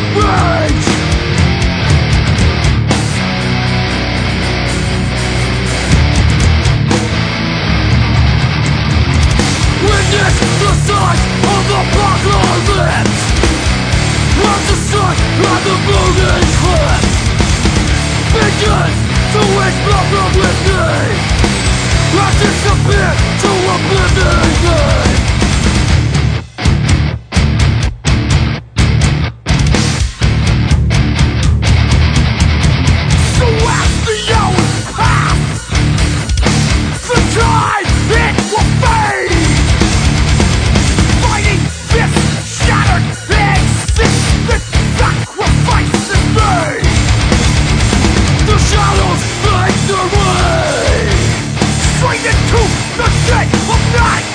rage. Witness the sight of the apocalypse. Watch the sun and the moon eclipse. Begins to explode from within. I disappear to oblivion. So as the hours pass, the time it will fade. Fighting this shattered existence, sacrifices made. The shadows fade their way, straight into the day of night.